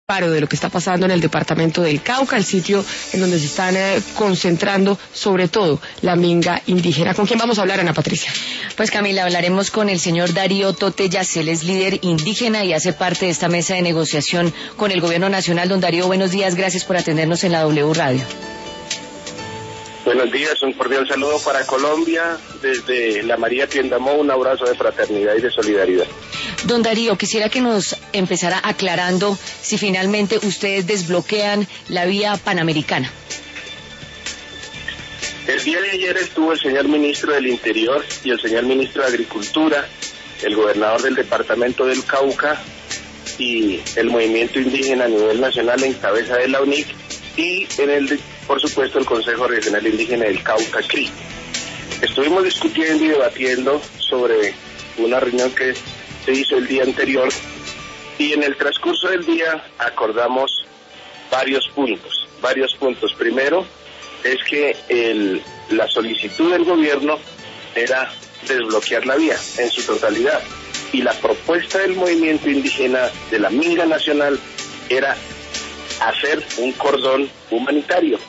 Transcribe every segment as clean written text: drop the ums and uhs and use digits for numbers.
paro de lo que está pasando en el departamento del Cauca, el sitio en donde se están concentrando sobre todo la minga indígena. ¿Con quién vamos a hablar, Ana Patricia? Pues Camila, hablaremos con el señor Darío Tote Yacel, es líder indígena y hace parte de esta mesa de negociación con el gobierno nacional. Don Darío, buenos días, gracias por atendernos en la W Radio. Buenos días, un cordial saludo para Colombia, desde la María Tiendamó, un abrazo de fraternidad y de solidaridad. Don Darío, quisiera que nos empezara aclarando si finalmente ustedes desbloquean la vía panamericana. El día de ayer estuvo el señor ministro del Interior y el señor ministro de Agricultura, el gobernador del departamento del Cauca y el movimiento indígena a nivel nacional en cabeza de la UNIC y por supuesto el Consejo Regional Indígena del Cauca, CRI. Estuvimos discutiendo y debatiendo sobre una reunión que se hizo el día anterior y en el transcurso del día acordamos varios puntos. Primero es que la solicitud del gobierno era desbloquear la vía en su totalidad y la propuesta del movimiento indígena de la Minga Nacional era hacer un cordón humanitario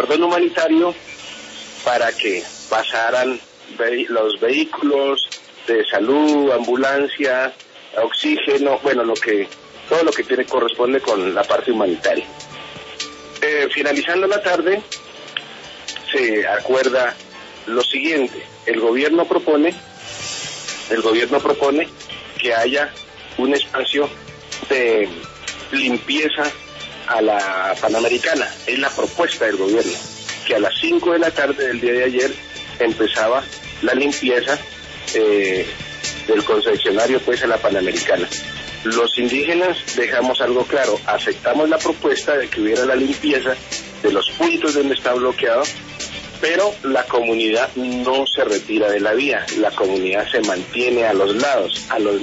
para que pasaran los vehículos de salud, ambulancia, oxígeno, bueno, todo lo que corresponde con la parte humanitaria. Finalizando la tarde, se acuerda lo siguiente: el gobierno propone que haya un espacio de limpieza a la Panamericana. Es la propuesta del gobierno, que a las 5 de la tarde del día de ayer empezaba la limpieza del concesionario a la Panamericana. Los indígenas dejamos algo claro: aceptamos la propuesta de que hubiera la limpieza de los puntos donde está bloqueado, pero la comunidad no se retira de la vía, la comunidad se mantiene a los lados.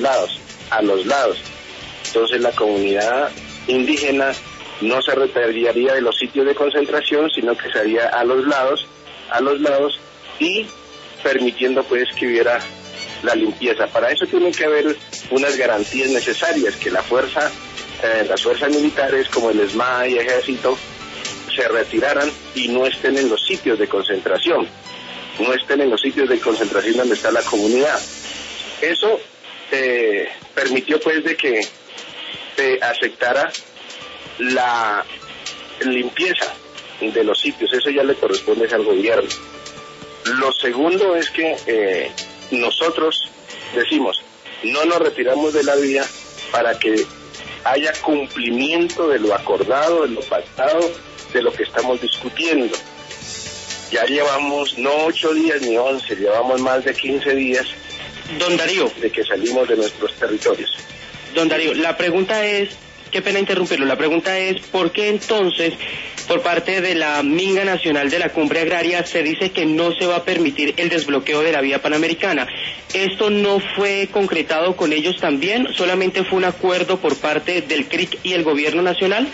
Entonces la comunidad indígena no se retiraría de los sitios de concentración, sino que se haría a los lados y permitiendo que hubiera la limpieza. Para eso tienen que haber unas garantías necesarias, que las fuerzas militares como el ESMAD y Ejército se retiraran y no estén en los sitios de concentración, donde está la comunidad. Eso permitió de que se aceptara la limpieza de los sitios. Eso ya le corresponde al gobierno. Lo segundo es que nosotros decimos, no nos retiramos de la vía para que haya cumplimiento de lo acordado, de lo pactado, de lo que estamos discutiendo. Ya llevamos no 8 días ni 11, llevamos más de 15 días, don Darío, de que salimos de nuestros territorios. Don Darío, la pregunta es, qué pena interrumpirlo, la pregunta es, ¿por qué entonces, por parte de la Minga Nacional de la Cumbre Agraria, se dice que no se va a permitir el desbloqueo de la vía panamericana? ¿Esto no fue concretado con ellos también? ¿Solamente fue un acuerdo por parte del CRIC y el gobierno nacional?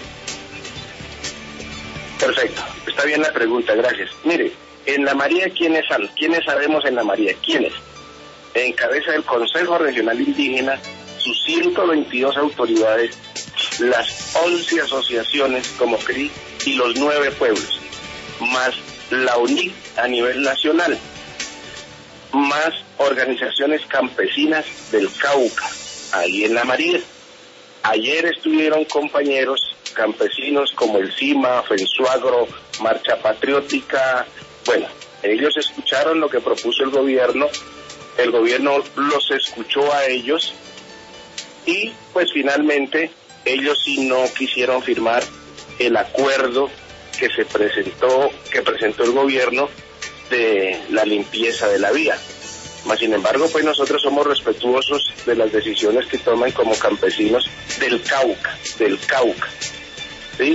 Perfecto, está bien la pregunta, gracias. Mire, en la María, ¿quiénes sabemos en la María? ¿Quiénes? En cabeza del Consejo Regional Indígena, sus 122 autoridades, las 11 asociaciones como CRI y los 9 pueblos, más la UNIC a nivel nacional, más organizaciones campesinas del Cauca, ahí en la María. Ayer estuvieron compañeros campesinos como el CIMA, FENSUAGRO, Marcha Patriótica. Bueno, ellos escucharon lo que propuso el gobierno los escuchó a ellos y finalmente ellos sí no quisieron firmar el acuerdo que presentó el gobierno de la limpieza de la vía. Mas sin embargo, nosotros somos respetuosos de las decisiones que toman como campesinos del Cauca. ¿Sí?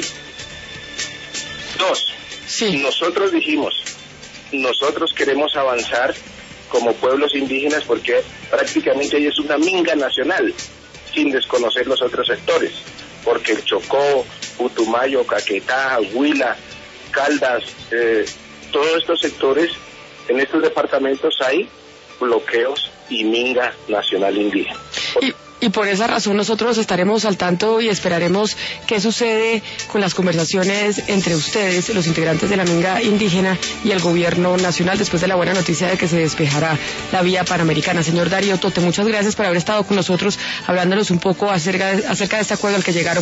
2. Sí. Nosotros dijimos, nosotros queremos avanzar como pueblos indígenas porque prácticamente ahí es una minga nacional, sin desconocer los otros sectores, porque el Chocó, Putumayo, Caquetá, Huila, Caldas, todos estos sectores, en estos departamentos hay bloqueos y minga nacional indígena. Y por esa razón nosotros estaremos al tanto y esperaremos qué sucede con las conversaciones entre ustedes, los integrantes de la Minga Indígena, y el gobierno nacional después de la buena noticia de que se despejará la vía panamericana. Señor Darío Tote, muchas gracias por haber estado con nosotros hablándonos un poco acerca de este acuerdo al que llegaron